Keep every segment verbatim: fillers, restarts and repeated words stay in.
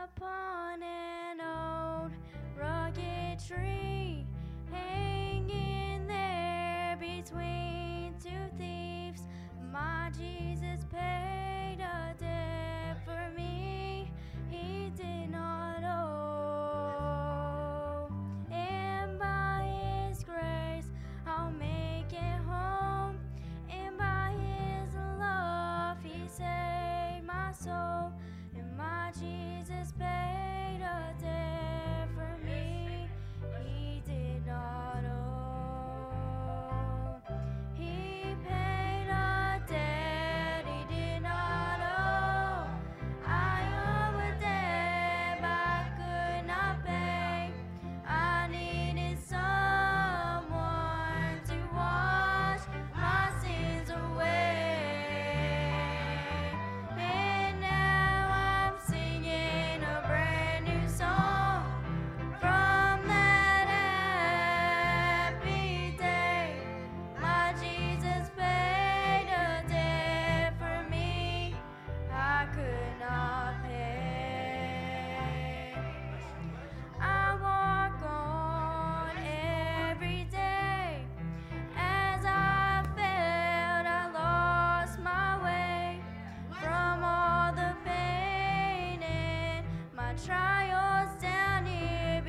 upon an old rugged tree, hanging there between two thieves. My Jesus paid a debt for me he did not owe, and by his grace I'll make it home, and by his love he saved my soul. And my Jesus paid a debt for me he did not owe. He paid a debt he did not owe. I owe a debt I could not pay. I needed someone to wash my sins away. And now I'm singing a brand new song from that happy day. My Jesus paid a debt for me I could not pay. I walk on every day. As I failed, I lost my way from all the pain and my trials down here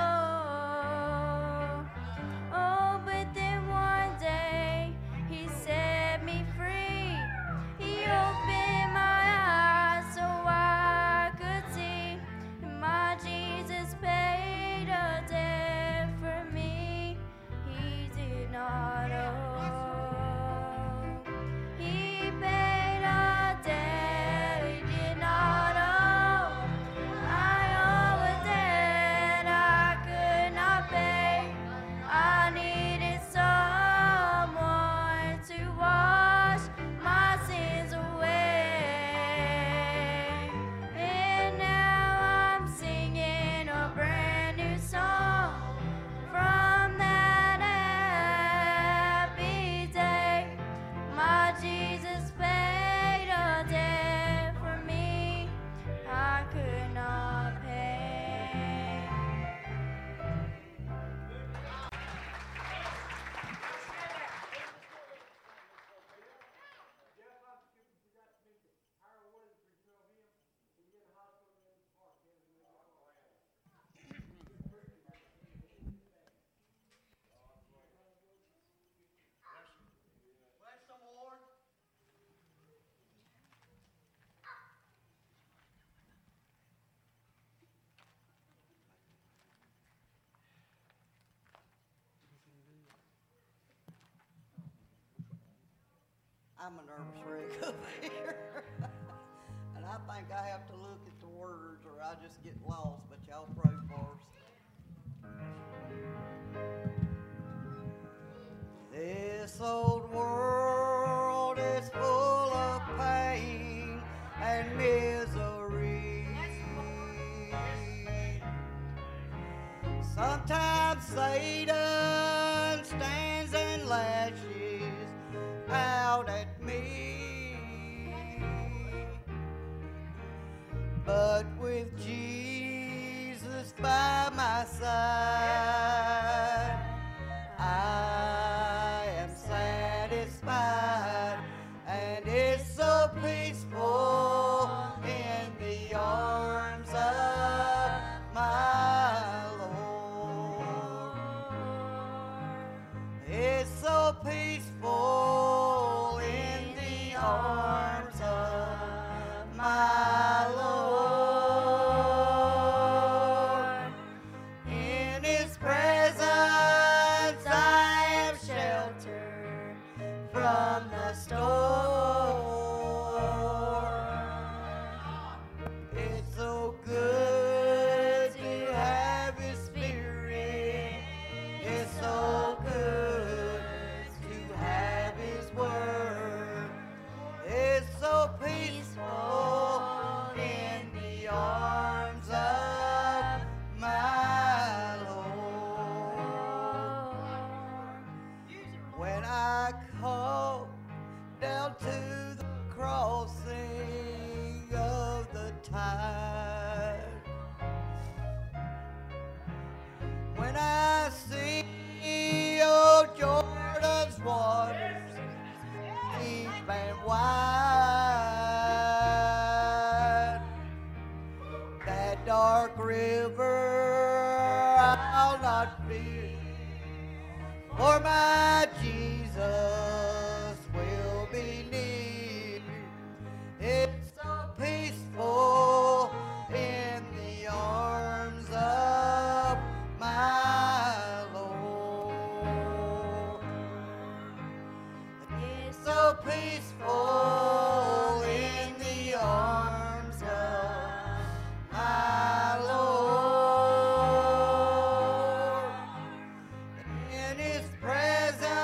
below. Oh, but then one day he set me free. He opened my eyes so I could see. My Jesus paid a debt for me he did not owe. He paid a debt he did not owe. I owe a debt I could not pay. I needed someone to wash my sins away. And now I'm singing a brand new song from that happy day. My Jesus paid a debt for me I could not pay. Bless the Lord. I'm a nervous wreck up here. And I think I have to look at the words or I just get lost, but y'all pray for us. This old world is full of pain and misery. Sometimes Satan stands and lashes out at me, but with Jesus by my side, I am satisfied, and it's so peaceful in the arms of my Lord. It's so peaceful in the arms of my Lord. In his presence I am sheltered from the storm. It's so good to have his spirit. It's so good to have his word. It's so peaceful in the arms of my Lord. When I come down to the crossing of the tide, waters, deep and wide. That dark river I'll not fear, for my Jesus will be near. It's so peaceful in the arms of my Lord. It's so peaceful in the arms of my Lord. In His presence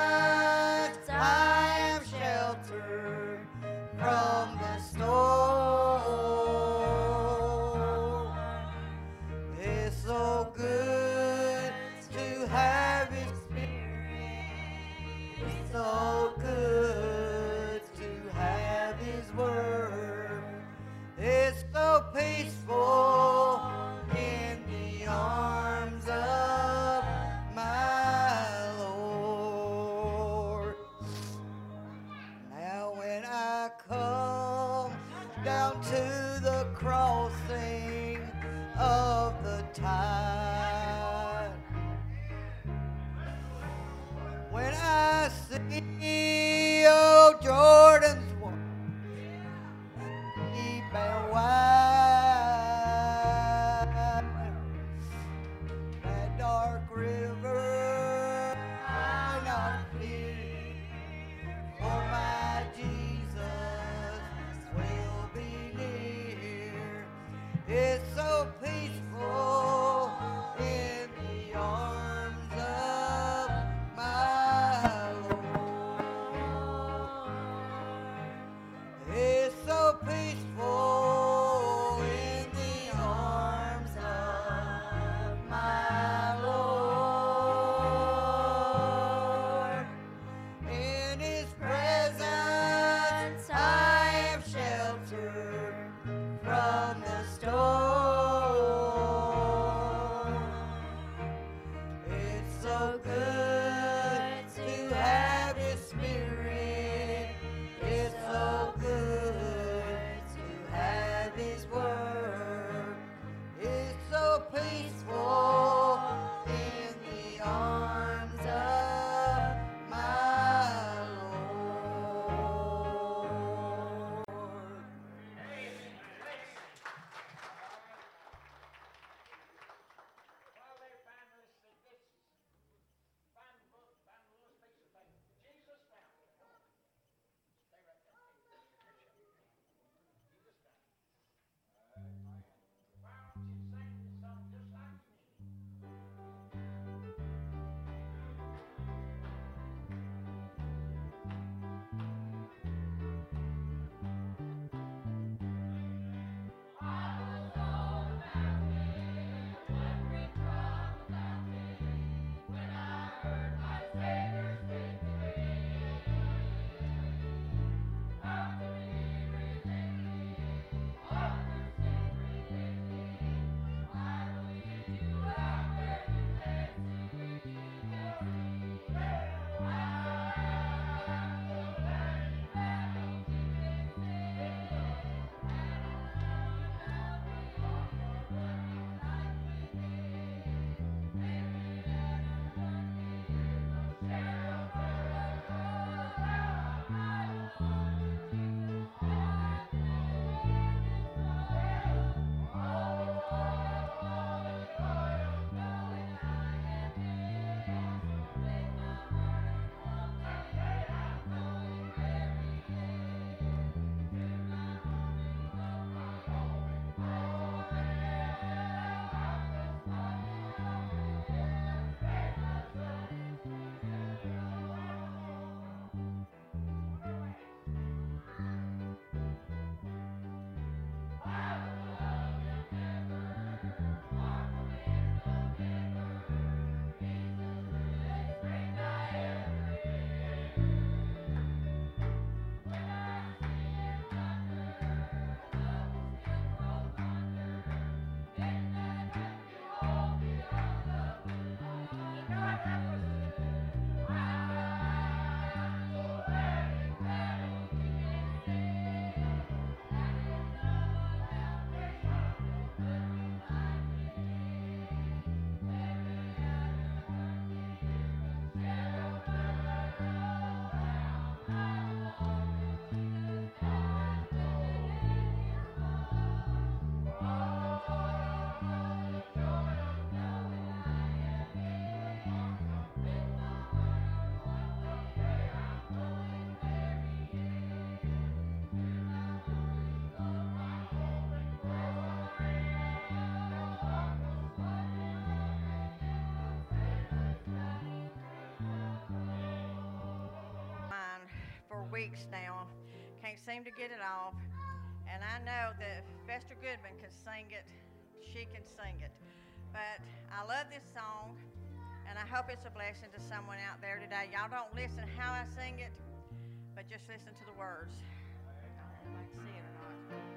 weeks now. Can't seem to get it off. And I know that Fester Goodman can sing it. She can sing it. But I love this song, and I hope it's a blessing to someone out there today. Y'all don't listen how I sing it, but just listen to the words. I don't know if I can see it or not.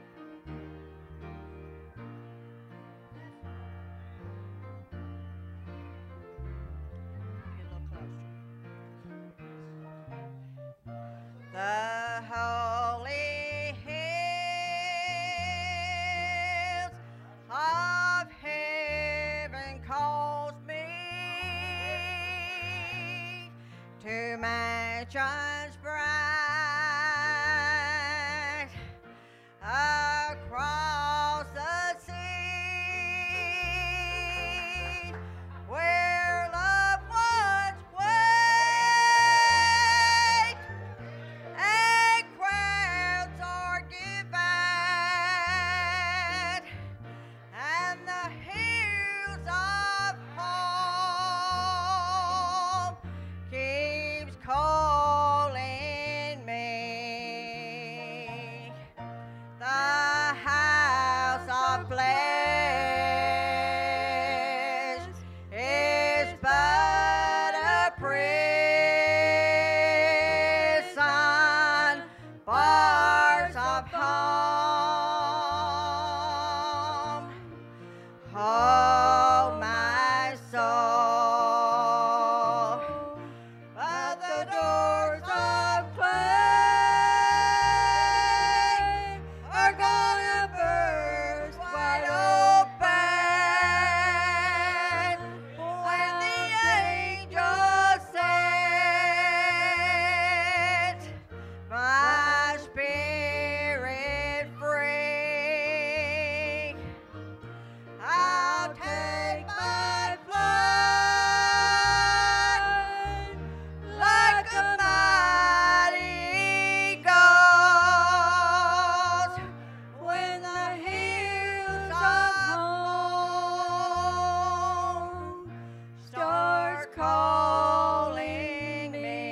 Get a little closer. The holy hills of heaven calls me to mansions bright across the sea, where loved ones wait and crowds are given, and the hills of home keeps calling me. The house of flesh is but a prison, bars of home. Oh, my soul, but the doors of clay are gonna burst wide open when the angels set my spirit free. I'll take my flight like a mighty ghost when the hills of home starts calling me.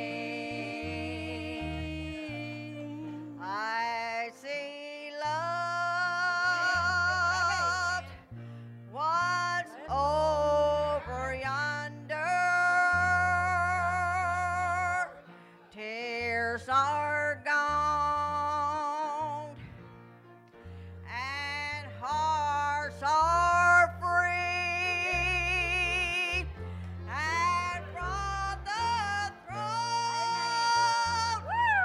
I see love once over yonder, tears are gone, and hearts are free, and from the throne,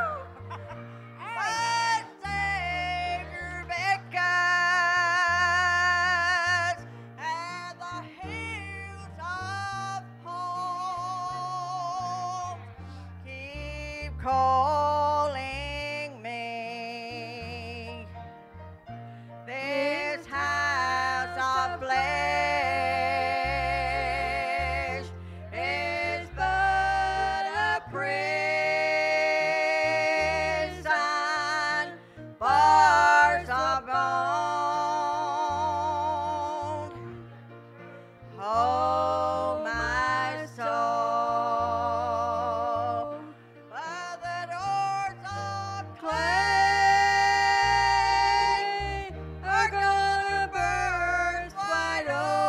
my Savior beckons, and the hills of home keep calling me. This house of flesh is but a prison, bars of bone. Oh, my soul, by the doors of clay are gonna burst wide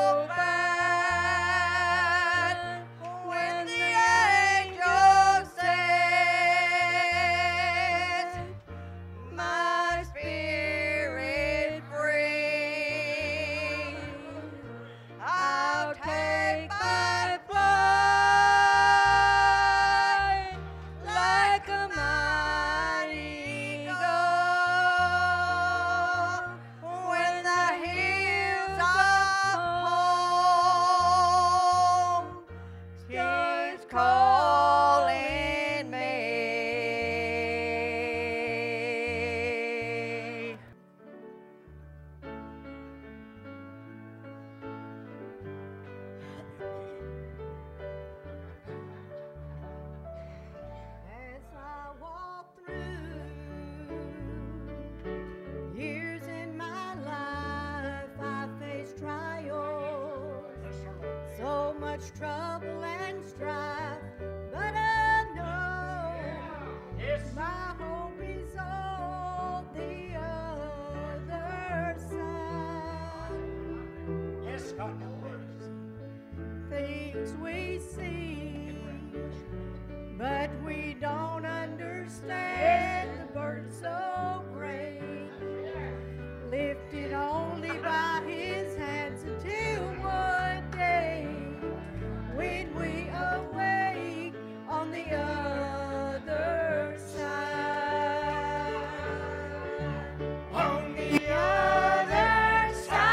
open when the angels set my spirit free. I'll take my flight like a mighty ghost when the hills of home keeps calling me. As I walk through years in my life, I face trials, so much trouble and strife, but I know my not your words. Things we see, but we don't understand the burden so great, lifted only by his hands until one day when we awake on the other side. On the other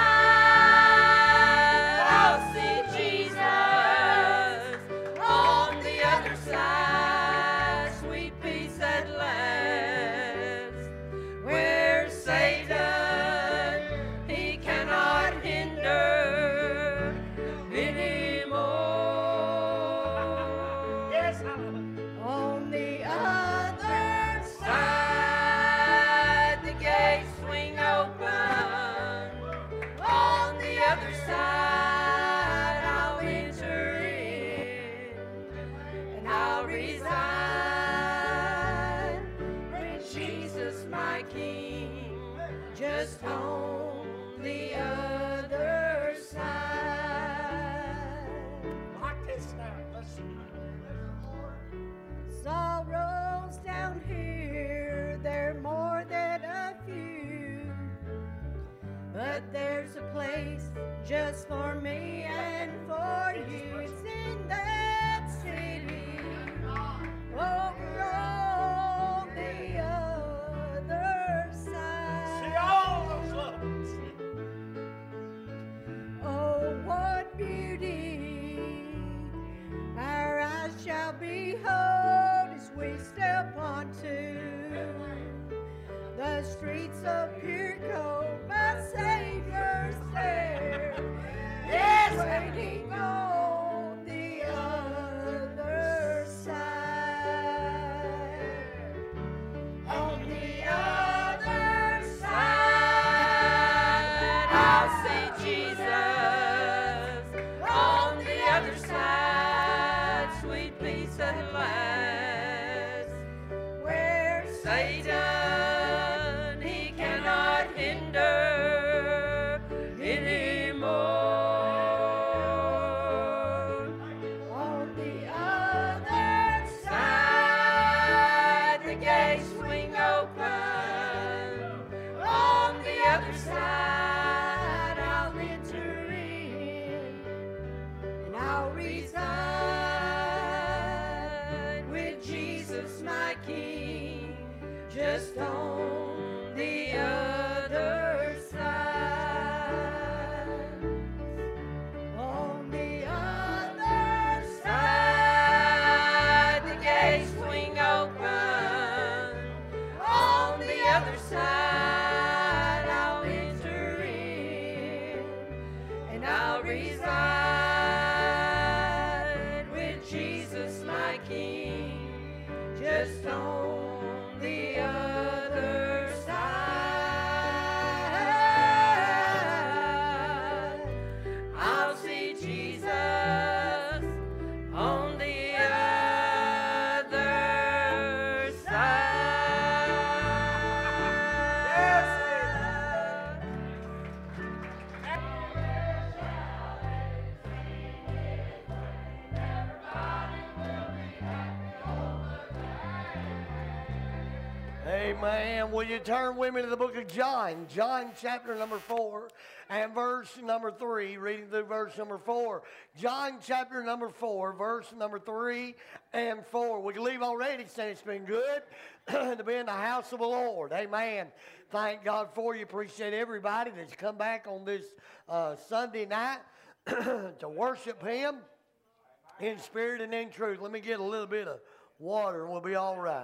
side, I'll see Jesus. On the other side, sweet peace at last, where Satan, he cannot hinder anymore. Yes, hallelujah. On the other side, the gates swing open. On the other side, I'll enter in, and I'll reside with Jesus, my King, just on the other side. Like this now. Listen. Sorrows down here, they're more than a few, but there's a place just for me and for you. It's in that city, over on the other See side. all those loved ones. Oh, what beauty our eyes shall behold as we step onto the streets of pure gold. My Savior's there, yes, waiting on the other side. On the other side, I'll see Jesus. On the other side, sweet peace at last, where Satan, he cannot hinder anymore. On the other side, the gates swing open. On the other side, I'll enter in, and I'll reside with Jesus, my King, just on the other side. On the other side, the gates swing open. On the other side, I'll enter in, and I'll reside with Jesus, my King, just on the other side. I'll see Jesus on the other side. Amen. Will you turn with me to the book of John? John chapter number four and verse number three, reading through verse number four. John chapter number four, verse number three and four. We can leave already saying it's been good to be in the house of the Lord. Amen. Thank God for you. Appreciate everybody that's come back on this uh, Sunday night to worship Him in spirit and in truth. Let me get a little bit of water and we'll be all right.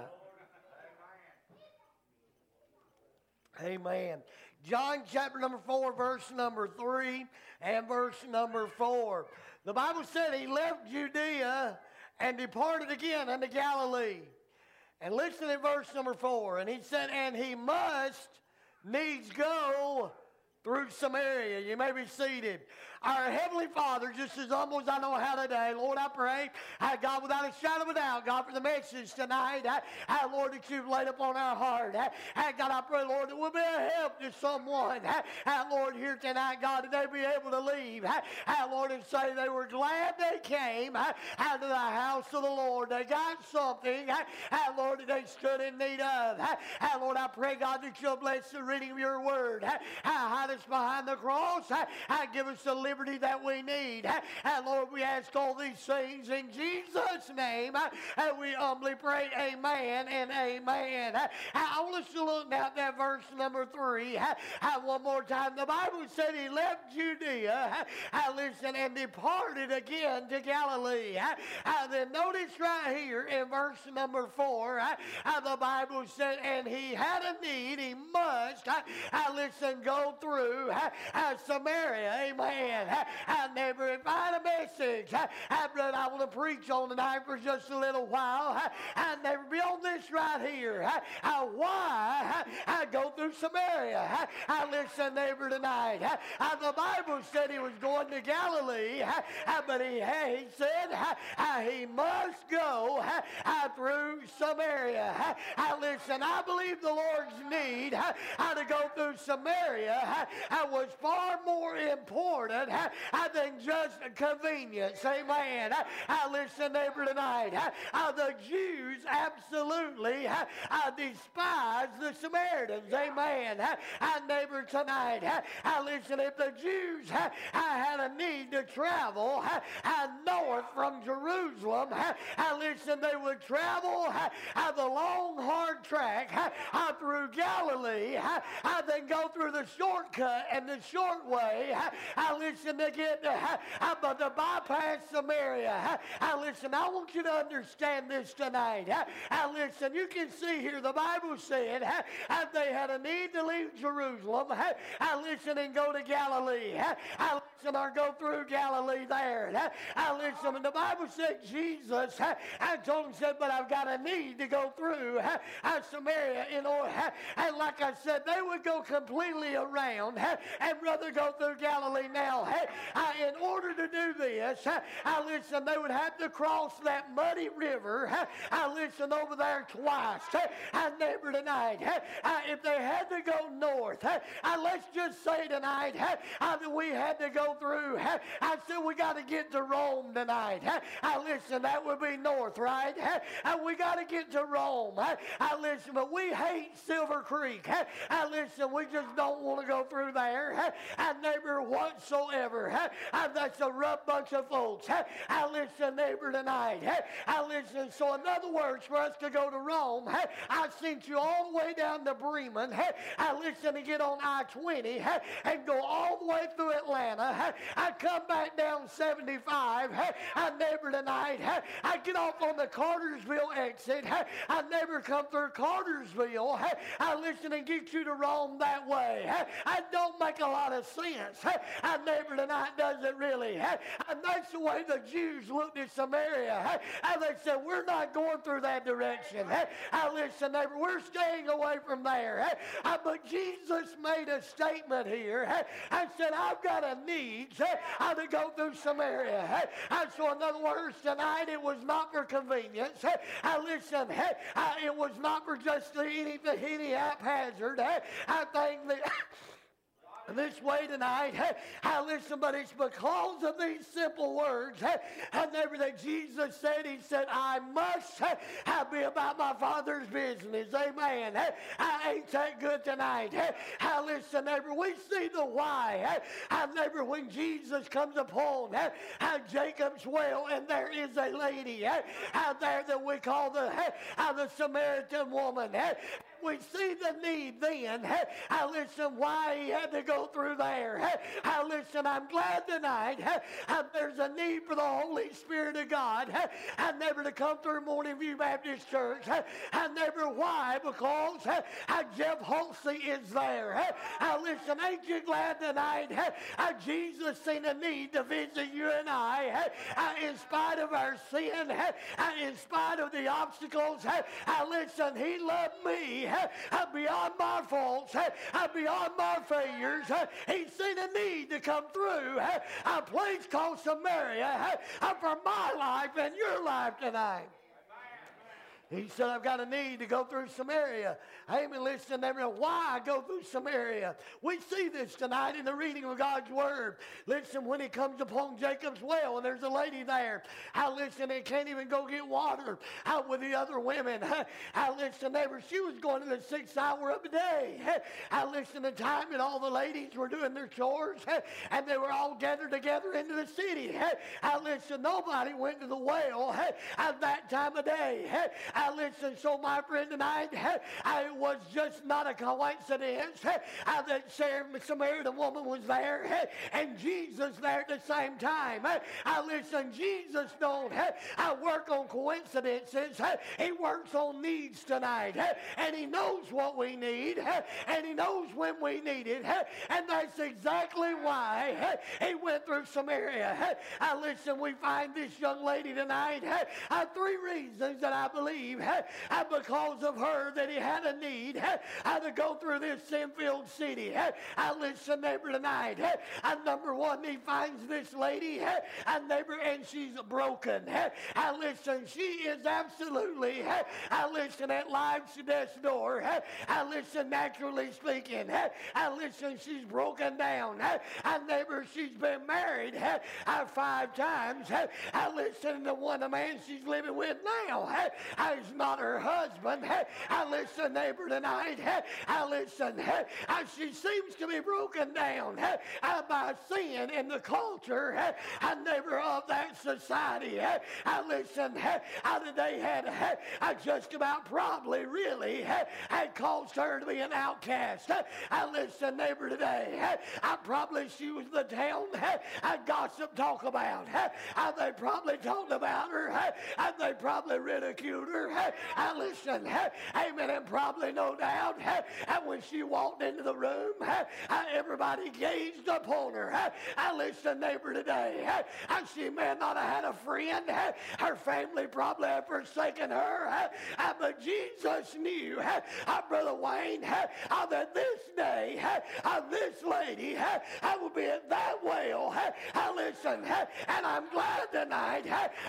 Amen. John chapter number four, verse number three and verse number four. The Bible said He left Judea and departed again unto Galilee. And listen to verse number four. And He said, and He must needs go through Samaria. You may be seated. Our Heavenly Father, just as humble as I know how today, Lord, I pray, uh, God, without a shadow of a doubt, God, for the message tonight, uh, uh, Lord, that you've laid upon our heart. Uh, uh, God, I pray, Lord, that we'll be a help to someone, uh, uh, Lord, here tonight, God, that they be able to leave, uh, uh, Lord, and say they were glad they came uh, out of the house of the Lord. They got something, uh, uh, Lord, that they stood in need of. Uh, uh, Lord, I pray, God, that you'll bless the reading of your word. Uh, uh, hide us behind the cross. Uh, uh, give us the liberty that we need. And Lord, we ask all these things in Jesus' name. And we humbly pray, amen and amen. I want us to look now at that verse number three. One more time. The Bible said he left Judea, listen, and departed again to Galilee. Then notice right here in verse number four, the Bible said, and he had a need, he must, listen, go through Samaria. Amen. Uh, neighbor, if I had a message uh, that I want to preach on tonight for just a little while, uh, and neighbor, be on this right here. Uh, uh, why uh, go through Samaria? Uh, uh, listen, neighbor, tonight. Uh, uh, the Bible said he was going to Galilee, uh, uh, but he, uh, he said uh, uh, he must go uh, uh, through Samaria. Uh, uh, listen, I believe the Lord's need uh, uh, to go through Samaria uh, uh, was far more important uh, uh, than just convenience. Amen. Uh, uh, listen, neighbor, tonight. Uh, uh, the Jews absolutely uh, uh, despise the Samaritans. Amen. Uh, uh, neighbor, tonight. Uh, uh, listen, if the Jews uh, uh, had a need to travel uh, uh, north from Jerusalem, uh, uh, listen, they would travel uh, uh, the long, hard track uh, uh, through Galilee, uh, uh, then go through the shortcut and the short way. Uh, uh, listen, to get uh, uh, but to bypass Samaria. Uh, uh, listen, I want you to understand this tonight. Uh, uh, listen, you can see here the Bible said uh, uh, they had a need to leave Jerusalem. Uh, uh, listen, and go to Galilee. Uh, uh, listen, or go through Galilee there. Uh, uh, listen, and the Bible said Jesus, uh, I told him, said, but I've got a need to go through uh, uh, Samaria in order. Uh, and like I said, they would go completely around uh, and rather go through Galilee now. Uh, uh, in order to do this, uh, uh, listen, they would have to cross that muddy river. Uh, uh, listen, over there twice. Uh, uh, neighbor, tonight, uh, uh, if they had to go north, uh, uh, let's just say tonight uh, uh, that we had to go through. Uh, I said we got to get to Rome tonight. Uh, uh, listen, that would be north, right? Uh, uh, we got to get to Rome. Uh, uh, listen, but we hate Silver Creek. Uh, uh, listen, we just don't want to go through there. Uh, uh, neighbor, whatsoever. Uh, uh, that's a rough bunch of folks. Uh, uh, listen, neighbor, tonight. Uh, uh, listen, so in other words, for us to go to Rome, uh, I sent you all the way down to Bremen. Uh, uh, listen, to get on I twenty uh, and go all the way through Atlanta. Uh, I come back down seventy-five. Uh, I neighbor, tonight. Uh, I get off on the Cartersville exit. Uh, I never come through Cartersville. Uh, I listen and get you to Rome that way. Uh, I don't make a lot of sense. Uh, I neighbor, tonight, does it really? Uh, and that's the way the Jews looked at Samaria. Uh, and they said, we're not going through that direction. Uh, I listen, neighbor, we're staying away from there. Uh, uh, but Jesus made a statement here uh, and said, I've got a need uh, to go through Samaria. Uh, and so in other words, tonight, it was not for convenience. Uh, uh, listen, uh, uh, it was not for just any, any haphazard. Uh, I think that this way tonight. I listen, but it's because of these simple words. And never that Jesus said, he said, I must be about my Father's business. Amen. I ain't that good tonight. I listen, neighbor, we see the why. I neighbor, when Jesus comes upon Jacob's well, and there is a lady out there that we call the, the Samaritan woman. We see the need then. I listen, why he had to go through there. I listen, I'm glad tonight there's a need for the Holy Spirit of God. I never to come through Morning View Baptist Church. I never why, because Jeff Halsey is there. I listen, ain't you glad tonight Jesus seen a need to visit you and I in spite of our sin, in spite of the obstacles. I listen, he loved me uh, beyond my faults, uh, uh, beyond my failures. Uh, he's seen a need to come through uh, a place called Samaria uh, uh, for my life and your life tonight. He said, I've got a need to go through Samaria. Amen. Listen, never know why I go through Samaria. We see this tonight in the reading of God's Word. Listen, when he comes upon Jacob's well and there's a lady there, I listen, and can't even go get water out with the other women. I listen, neighbor, she was going to the sixth hour of the day. I listen, the time that all the ladies were doing their chores and they were all gathered together into the city. I listen, nobody went to the well at that time of day. I listen, so my friend tonight, it was just not a coincidence uh, that the Samaritan woman was there and Jesus there at the same time. I listen, Jesus don't I work on coincidences. He works on needs tonight, and he knows what we need, and he knows when we need it, and that's exactly why he went through Samaria. I listen, we find this young lady tonight, uh, three reasons that I believe and because of her that he had a need uh, to go through this sin-filled city. I listen, neighbor, tonight. And number one, he finds this lady, and neighbor, and she's broken. I listen, she is absolutely, I listen, at life's death's door. I listen, naturally speaking. I listen, she's broken down. And neighbor, she's been married five times. I listen, the one the man she's living with now is not her husband. I listen, neighbor, tonight. I listen, she seems to be broken down by sin in the culture and neighbor of that society. I listen, they had just about probably really had caused her to be an outcast. I listen, neighbor, today. I probably she was the town gossip talk about. They probably talked about her and they probably ridiculed her. I listen, amen, and probably no doubt, and when she walked into the room, everybody gazed upon her. I listen, neighbor, today, and she may not have had a friend. Her family probably had forsaken her, but Jesus knew, Brother Wayne, that this day, this lady would be at that well. I listen, and I'm glad tonight,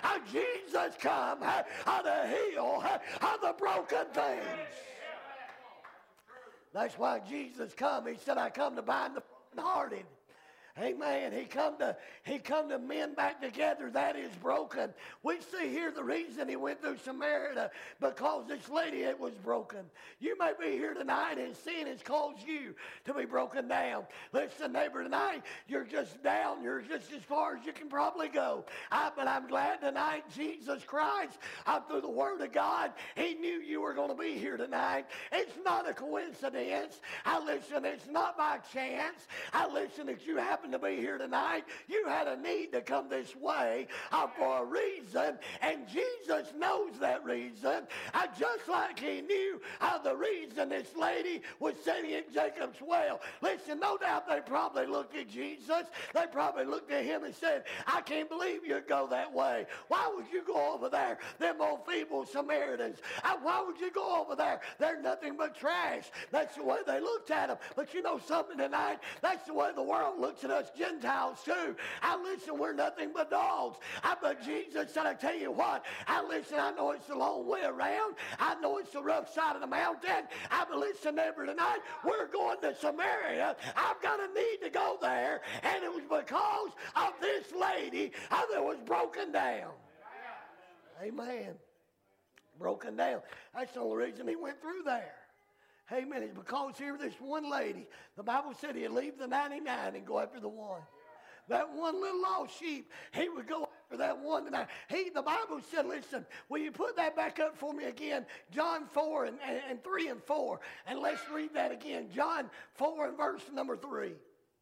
Jesus come to heal of the broken things. That's why Jesus come. He said, I come to bind the brokenhearted. Amen. He come to he come to mend back together that is broken. We see here the reason he went through Samaria, because this lady, it was broken. You may be here tonight and sin has caused you to be broken down. Listen, neighbor, tonight you're just down. You're just as far as you can probably go. I, but I'm glad tonight Jesus Christ, uh, through the Word of God, he knew you were going to be here tonight. It's not a coincidence. I listen, it's not by chance. I listen that you happen to be here tonight. You had a need to come this way uh, for a reason, and Jesus knows that reason, uh, just like he knew uh, the reason this lady was sitting in Jacob's well. Listen, no doubt they probably looked at Jesus. They probably looked at him and said, I can't believe you'd go that way. Why would you go over there? Them old feeble Samaritans. Uh, why would you go over there? They're nothing but trash. That's the way they looked at him. But you know something tonight? That's the way the world looks at us Gentiles too. I listen, we're nothing but dogs. I, but Jesus said, I tell you what, I listen, I know it's a long way around. I know it's the rough side of the mountain. I but listen, neighbor, tonight we're going to Samaria. I've got a need to go there, and it was because of this lady uh, that was broken down. Amen. Broken down. That's the only reason he went through there. Amen. It's because here this one lady, the Bible said he'd leave the ninety-nine and go after the one. That one little lost sheep, he would go after that one tonight. He, the Bible said, listen, will you put that back up for me again? John four and, and, and three and four. And let's read that again. John four and verse number three.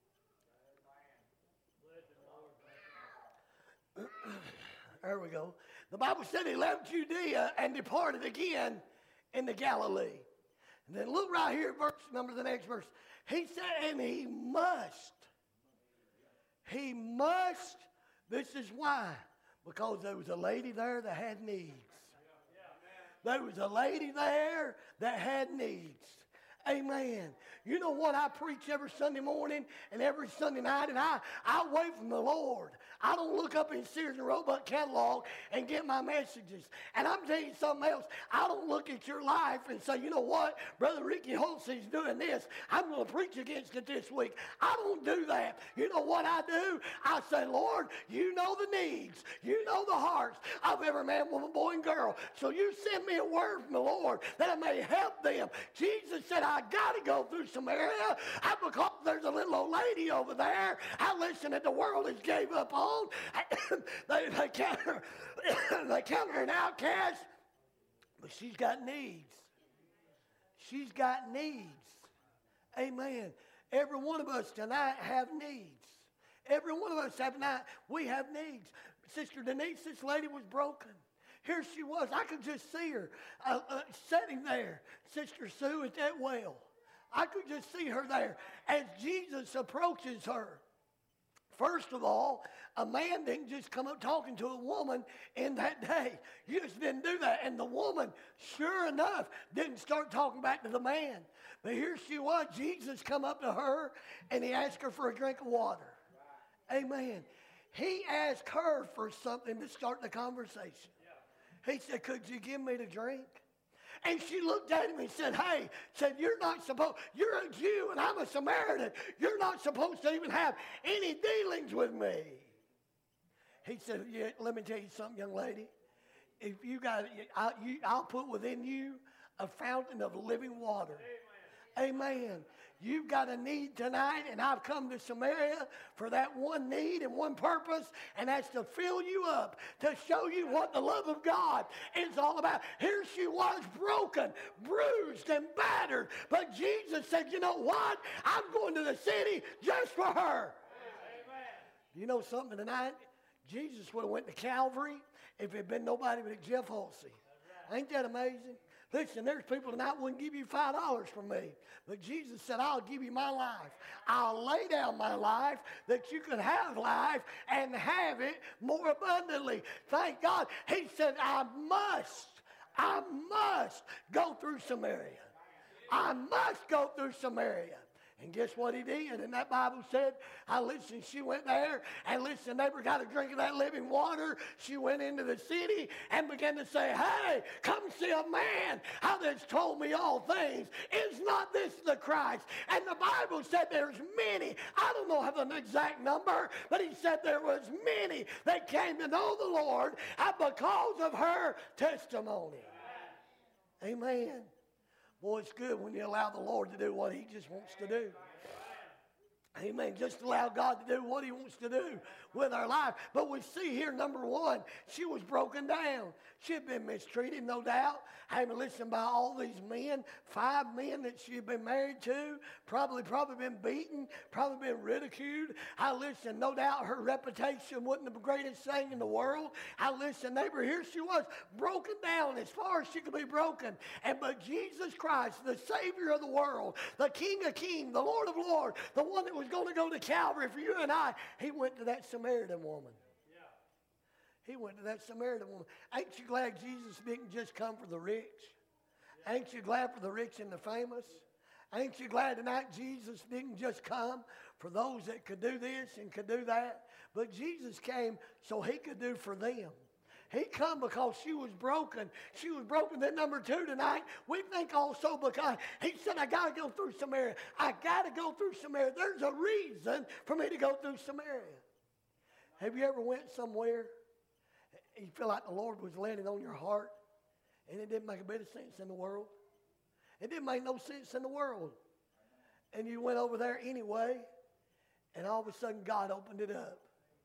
There we go. The Bible said he left Judea and departed again into Galilee. And then look right here, verse number, the next verse. He said, and he must. He must. This is why. Because there was a lady there that had needs. there was a lady there that had needs. Amen. You know what I preach every Sunday morning and every Sunday night, and I, I wait from the Lord. I don't look up in Sears and Roebuck catalog and get my messages. And I'm telling you something else. I don't look at your life and say, you know what, Brother Ricky Holsey's doing this. I'm going to preach against it this week. I don't do that. You know what I do? I say, Lord, you know the needs. You know the hearts of every man, woman, boy, and girl. So you send me a word from the Lord that I may help them. Jesus said, I got to go through Samaria. I, because there's a little old lady over there. I listen that the world has gave up on. they, they, count her, they count her an outcast, but she's got needs. She's got needs. Amen. Every one of us tonight have needs. Every one of us have tonight, we have needs. Sister Denise, this lady was broken. Here she was. I could just see her uh, uh, sitting there. Sister Sue at that well. I could just see her there as Jesus approaches her. First of all, a man didn't just come up talking to a woman in that day. You just didn't do that. And the woman, sure enough, didn't start talking back to the man. But here she was. Jesus come up to her, and he asked her for a drink of water. Amen. He asked her for something to start the conversation. He said, could you give me the drink? And she looked at him and said, hey, said, you're not supposed, you're a Jew and I'm a Samaritan. You're not supposed to even have any dealings with me. He said, yeah, let me tell you something, young lady. If you got, I, you, I'll put within you a fountain of living water. Amen. Amen. You've got a need tonight, and I've come to Samaria for that one need and one purpose, and that's to fill you up, to show you what the love of God is all about. Here she was, broken, bruised, and battered, but Jesus said, you know what? I'm going to the city just for her. Amen. You know something tonight? Jesus would have went to Calvary if it had been nobody but Jeff Holsey. Ain't that amazing? Listen, there's people tonight wouldn't give you five dollars from me. But Jesus said, I'll give you my life. I'll lay down my life that you can have life and have it more abundantly. Thank God. He said, I must, I must go through Samaria. I must go through Samaria. And guess what he did? And that Bible said, I listened, she went there, and listen, neighbor got a drink of that living water. She went into the city and began to say, hey, come see a man how that's told me all things. Is not this the Christ? And the Bible said there's many. I don't know have an exact number, but he said there was many that came to know the Lord because of her testimony. Amen. Boy, it's good when you allow the Lord to do what he just wants to do. Amen. Just allow God to do what he wants to do with our life. But we see here, number one, she was broken down. She had been mistreated, no doubt. Having listened by all these men, five men that she had been married to, probably probably been beaten, probably been ridiculed. I listen, no doubt her reputation wasn't the greatest thing in the world. I listen, neighbor, here she was, broken down as far as she could be broken. And but Jesus Christ, the Savior of the world, the King of Kings, the Lord of Lords, the one that was going to go to Calvary for you and I, he went to that Samaritan woman. He went to that Samaritan woman. Ain't you glad Jesus didn't just come for the rich? Ain't you glad for the rich and the famous? Ain't you glad tonight Jesus didn't just come for those that could do this and could do that? But Jesus came so he could do for them. He come because she was broken. She was broken. Then number two tonight, we think also because he said, I got to go through Samaria. I got to go through Samaria. There's a reason for me to go through Samaria. Have you ever went somewhere you feel like the Lord was laying it on your heart, and it didn't make a bit of sense in the world? It didn't make no sense in the world. And you went over there anyway, and all of a sudden God opened it up.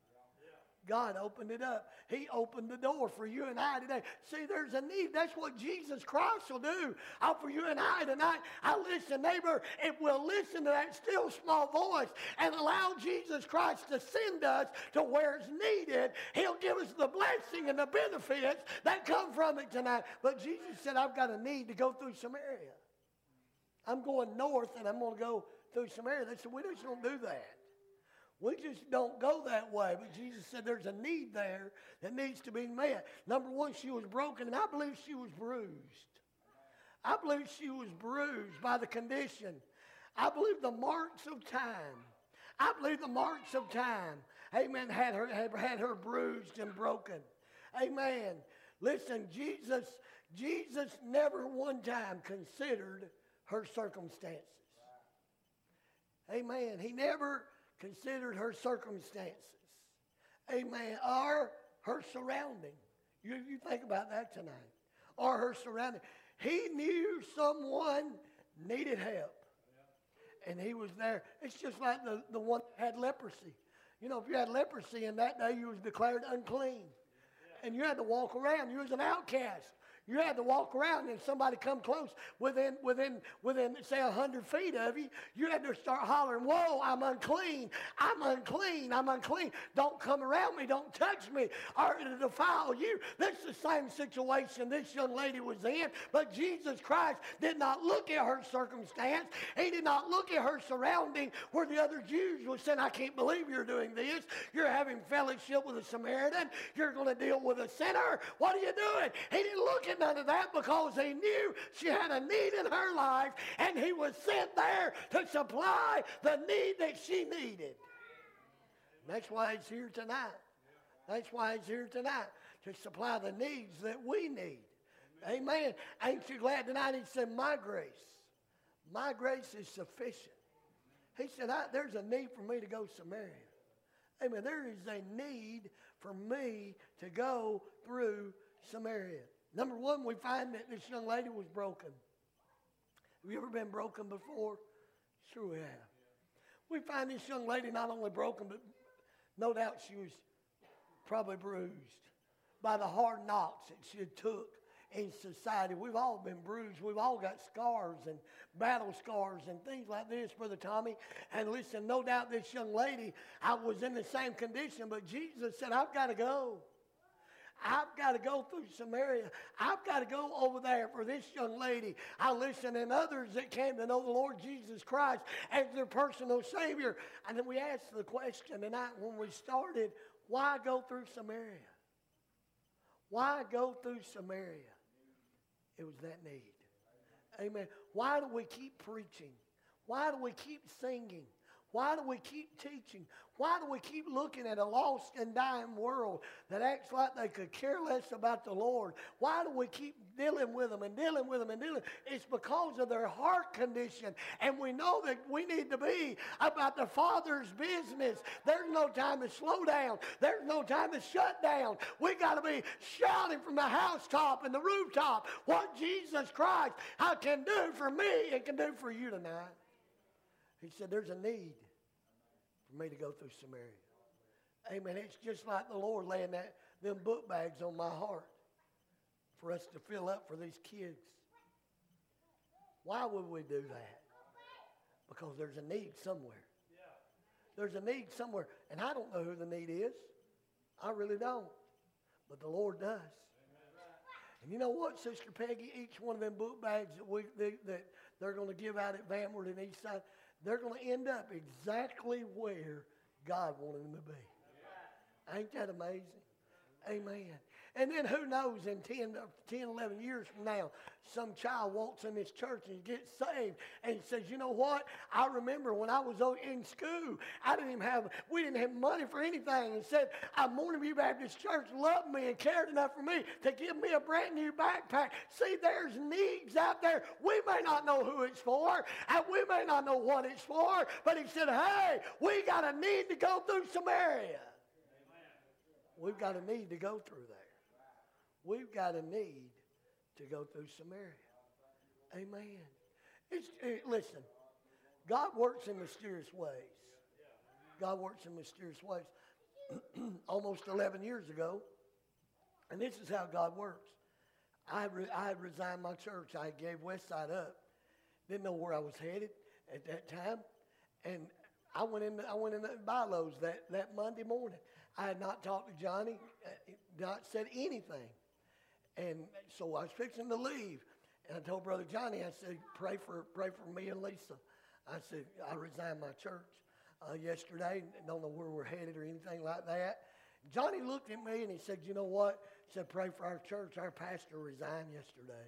God opened it up. He opened the door for you and I today. See, there's a need. That's what Jesus Christ will do uh, for you and I tonight. I listen, neighbor, if we'll listen to that still small voice and allow Jesus Christ to send us to where it's needed, he'll give us the blessing and the benefits that come from it tonight. But Jesus said, I've got a need to go through Samaria. I'm going north, and I'm going to go through Samaria. They said, we just don't do that. We just don't go that way. But Jesus said there's a need there that needs to be met. Number one, she was broken, and I believe she was bruised. I believe she was bruised by the condition. I believe the marks of time. I believe the marks of time, amen, had her, had, had her bruised and broken. Amen. Listen, Jesus, Jesus never one time considered her circumstances. Amen. He never considered her circumstances. Amen. Or her surrounding. You, you think about that tonight. Or her surrounding. He knew someone needed help. And he was there. It's just like the, the one that had leprosy. You know, if you had leprosy in that day, you was declared unclean. And you had to walk around. You was an outcast. You had to walk around, and somebody come close within, within, within, say, a hundred feet of you. You had to start hollering, "Whoa, I'm unclean! I'm unclean! I'm unclean! Don't come around me! Don't touch me, or it'll defile you." That's the same situation this young lady was in. But Jesus Christ did not look at her circumstance. He did not look at her surrounding, where the other Jews were saying, "I can't believe you're doing this. You're having fellowship with a Samaritan. You're going to deal with a sinner. What are you doing?" He didn't look at none of that, because he knew she had a need in her life, and he was sent there to supply the need that she needed. That's why he's here tonight. That's why he's here tonight, to supply the needs that we need. Amen. Ain't you glad tonight? He said, "My grace, my grace is sufficient." He said, I, there's a need for me to go to Samaria. Amen. There is a need for me to go through Samaria. Number one, we find that this young lady was broken. Have you ever been broken before? Sure we have. We find this young lady not only broken, but no doubt she was probably bruised by the hard knocks that she had took in society. We've all been bruised. We've all got scars and battle scars and things like this, Brother Tommy. And listen, no doubt this young lady, I was in the same condition, but Jesus said, "I've got to go. I've got to go through Samaria. I've got to go over there for this young lady." I listen, and others that came to know the Lord Jesus Christ as their personal Savior. And then we asked the question tonight when we started, why go through Samaria? Why go through Samaria? It was that need. Amen. Why do we keep preaching? Why do we keep singing? Why do we keep teaching? Why do we keep looking at a lost and dying world that acts like they could care less about the Lord? Why do we keep dealing with them and dealing with them and dealing? It's because of their heart condition. And we know that we need to be about the Father's business. There's no time to slow down. There's no time to shut down. We got to be shouting from the housetop and the rooftop what Jesus Christ I can do for me and can do for you tonight. He said, there's a need for me to go through Samaria. Amen. It's just like the Lord laying that, them book bags on my heart for us to fill up for these kids. Why would we do that? Because there's a need somewhere. There's a need somewhere. And I don't know who the need is. I really don't. But the Lord does. And you know what, Sister Peggy? Each one of them book bags that, we, they, that they're going to give out at Vanward and Eastside, they're going to end up exactly where God wanted them to be. Yeah. Ain't that amazing? Amen. And then who knows, in ten, ten, eleven years from now, some child walks in this church and gets saved and says, "You know what? I remember when I was in school, I didn't even have, we didn't have money for anything." And said, "A Morning View Baptist Church loved me and cared enough for me to give me a brand new backpack." See, there's needs out there. We may not know who it's for, and we may not know what it's for, but he said, "Hey, we got a need to go through Samaria." Amen. We've got a need to go through there. We've got a need to go through Samaria. Amen. It's, it, listen, God works in mysterious ways. God works in mysterious ways. Almost eleven years ago, and this is how God works. I, re, I had resigned my church. I gave Westside up. Didn't know where I was headed at that time. And I went in, I went in the bylaws that, that Monday morning. I had not talked to Johnny, not said anything. And so I was fixing to leave. And I told Brother Johnny, I said, pray for pray for me and Lisa. I said, I resigned my church. uh, yesterday. Don't know where we're headed or anything like that. Johnny looked at me and he said, you know what? He said, pray for our church. Our pastor resigned yesterday.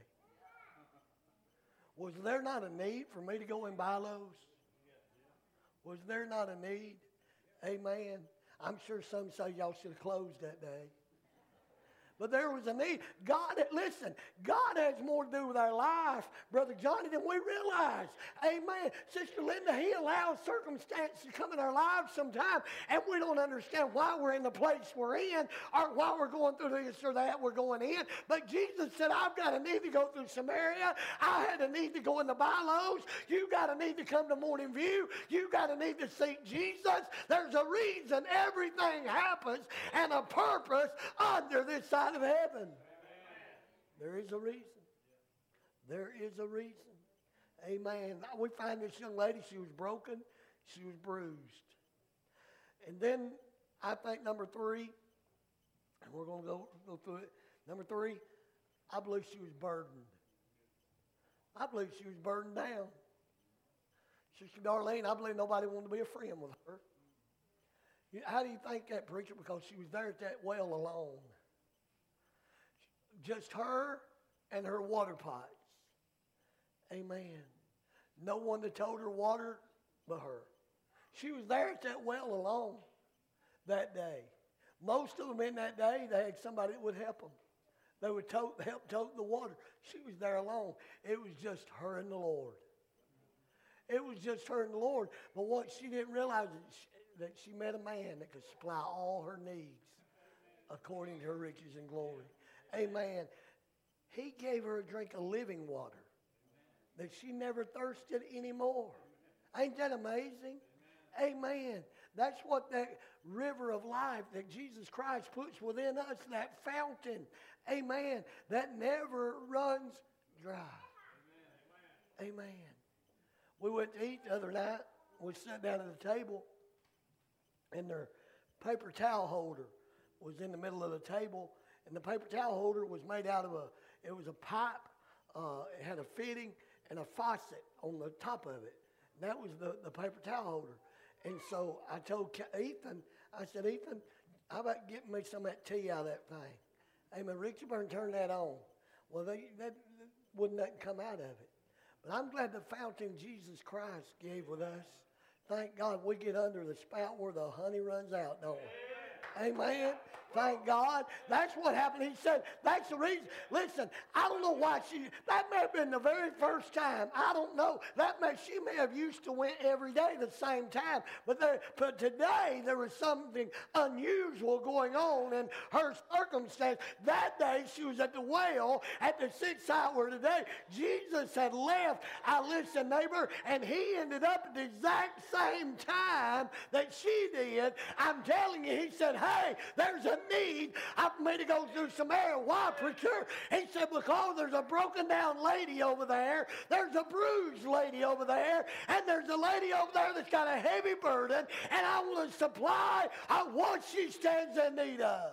Was there not a need for me to go and buy those? Was there not a need? Amen. I'm sure some say y'all should have closed that day. But there was a need. God, listen, God has more to do with our life, Brother Johnny, than we realize. Amen. Sister Linda, he allows circumstances to come in our lives sometimes, and we don't understand why we're in the place we're in or why we're going through this or that we're going in. But Jesus said, I've got a need to go through Samaria. I had a need to go in the bylaws. You got a need to come to Morning View. You got a need to seek Jesus. There's a reason everything happens and a purpose under this side of heaven. There is a reason. There is a reason. Amen. Now we find this young lady, she was broken, she was bruised. And then I think number three, and we're going to go, go through it. Number three, I believe she was burdened. I believe she was burdened down. Sister Darlene, I believe nobody wanted to be a friend with her. How do you think that, preacher? Because she was there at that well alone. Just her and her water pots. Amen. No one that told her water but her. She was there at that well alone that day. Most of them in that day, they had somebody that would help them. They would tote, help tote the water. She was there alone. It was just her and the Lord. It was just her and the Lord. But what she didn't realize is that she met a man that could supply all her needs according to her riches and glory. Amen. He gave her a drink of living water that she never thirsted anymore. Ain't that amazing? Amen. That's what that river of life that Jesus Christ puts within us, that fountain, amen, that never runs dry. Amen. We went to eat the other night. We sat down at the table, and their paper towel holder was in the middle of the table. And the paper towel holder was made out of a, it was a pipe, uh, it had a fitting and a faucet on the top of it. And that was the, the paper towel holder. And so I told Ethan, I said, Ethan, how about getting me some of that tea out of that thing? Amen. Richie Burn turned that on. Well, they, that, that wouldn't nothing come out of it. But I'm glad the fountain Jesus Christ gave with us. Thank God we get under the spout where the honey runs out, don't we? Amen. Thank God. That's what happened. He said, that's the reason. Listen, I don't know why she, that may have been the very first time. I don't know. That may, she may have used to went every day the same time. But, there, but today there was something unusual going on in her circumstance. That day she was at the well at the sixth hour of the day. Jesus had left. I listened, neighbor, and he ended up at the exact same time that she did. I'm telling you, he said, hey, there's a need for me to go through Samaria. Why, preacher? He said, because there's a broken down lady over there, there's a bruised lady over there, and there's a lady over there that's got a heavy burden, and I want to supply what she stands in need of.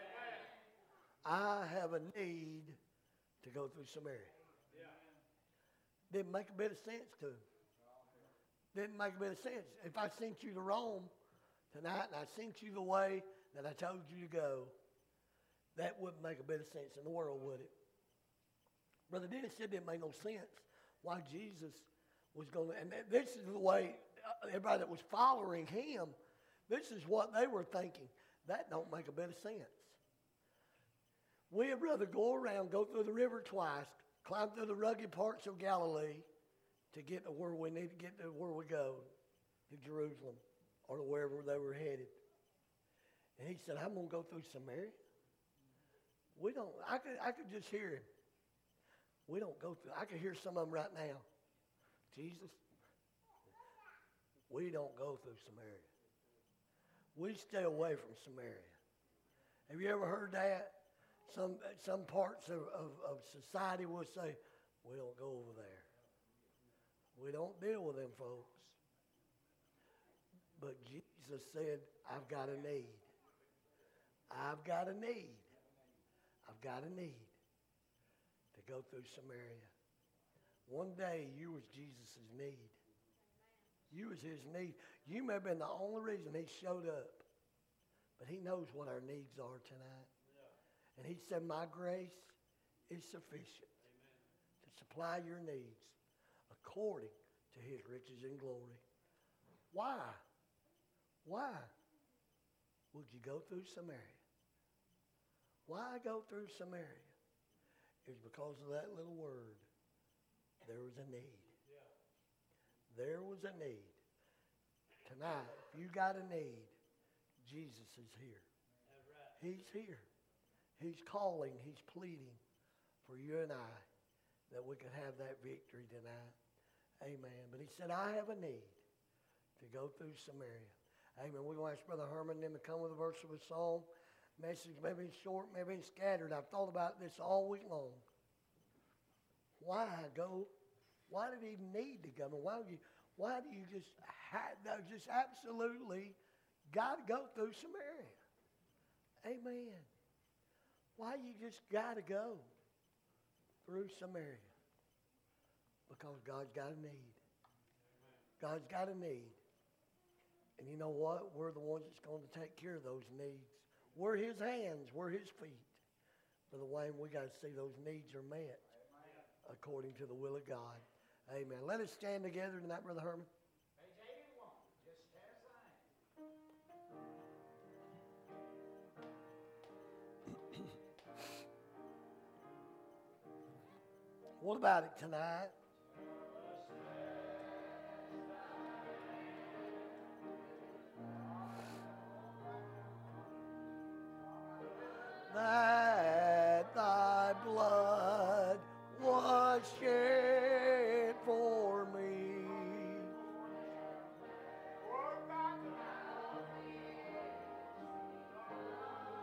I have a need to go through Samaria. Didn't make a bit of sense to him. Didn't make a bit of sense. If I sent you to Rome tonight and I sent you the way that I told you to go, that wouldn't make a bit of sense in the world, would it? Brother Dennis said it didn't make no sense why Jesus was going to, and this is the way everybody that was following him, this is what they were thinking. That don't make a bit of sense. We'd rather go around, go through the river twice, climb through the rugged parts of Galilee to get to where we need to get to where we go, to Jerusalem or to wherever they were headed. And he said, I'm going to go through Samaria. We don't, I could, I could just hear him. We don't go through, I could hear some of them right now. Jesus, we don't go through Samaria. We stay away from Samaria. Have you ever heard that? Some, some parts of, of, of society will say, we don't go over there. We don't deal with them folks. But Jesus said, I've got a need. I've got a need. I've got a need to go through Samaria. One day you was Jesus' need. You was his need. You may have been the only reason he showed up. But he knows what our needs are tonight. And he said, my grace is sufficient to supply your needs according to his riches and glory. Why? Why would you go through Samaria? Why go through Samaria? It's because of that little word. There was a need. There was a need. Tonight, if you got a need, Jesus is here. He's here. He's calling. He's pleading for you and I that we could have that victory tonight. Amen. But he said, I have a need to go through Samaria. Amen. We're going to ask Brother Herman then to come with a verse of a song. Message maybe short, maybe scattered. I've thought about this all week long. Why go? Why did he need to come? And why do you, why do you just, ha- just absolutely got to go through Samaria? Amen. Why you just got to go through Samaria? Because God's got a need. God's got a need. And you know what? We're the ones that's going to take care of those needs. We're his hands. We're his feet. Brother Wayne, we got to see those needs are met according to the will of God. Amen. Let us stand together tonight, Brother Herman. What about it tonight?